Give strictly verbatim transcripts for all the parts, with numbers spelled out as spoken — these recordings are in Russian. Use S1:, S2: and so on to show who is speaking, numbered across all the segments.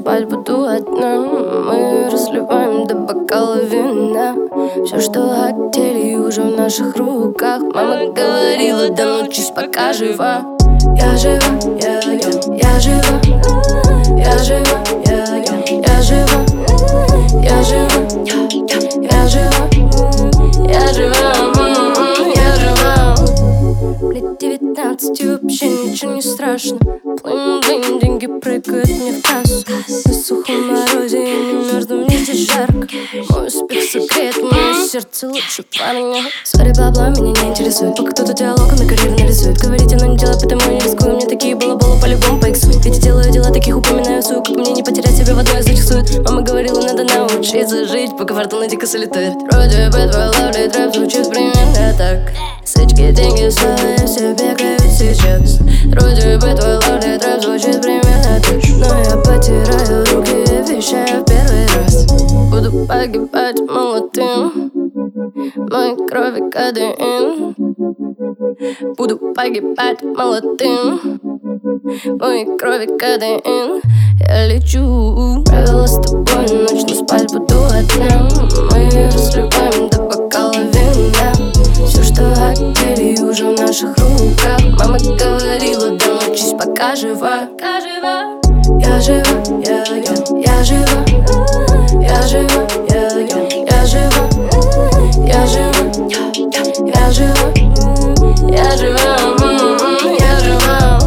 S1: спать буду одна. Мы разливаем до бокала вина. Все, что хотели, уже в наших руках. Мама говорила, да научись, пока жива. Я жива, я, я, я жива. Я жива, я, я, я жива. Я жива, я жива. Я жива, я жива. Лет девятнадцать и вообще ничего не страшно. Блин-блин, деньги прыгают мне в кассу. На сухом морозе я не мерзну, мне здесь жарко. Мой успех согреет мое сердце лучше парня. Сори, бабла меня не интересует. Пока кто-то диалогами карьеру нарисует. Говорить оно не дело, потому не рискую. Мне такие балаболы по-любому поиксуют. Ведь я делаю дела, таких упоминаю сук. Как мне не потерять себя в одной из этих сует. Мама говорила, надо научиться жить, пока фортуна дико солитует. Вроде бы твой ловли трэп звучит примерно так. Сычки, деньги, слава, я себе кайф сейчас. Вроде бы твой ловли трэп звучит примерно так. Но я потираю руки и вещаю в первый раз. Буду погибать молодым, моей крови кадеин. Буду погибать молодым, моей крови кадеин. Я лечу, правила с тобой, ночь, но спать буду одна. Мы разливаем до бокала вина. Все, что хотели, уже в наших руках. Мама говорила, да научись, пока жива. Я жива, я, я, я жива. Я жива, я, я, я жива. Я жива, я жива. Я жива, я жива.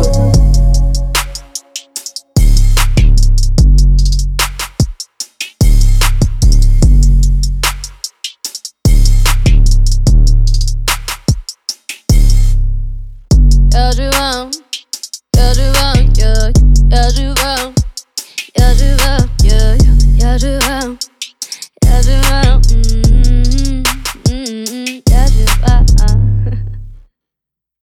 S1: Я жива.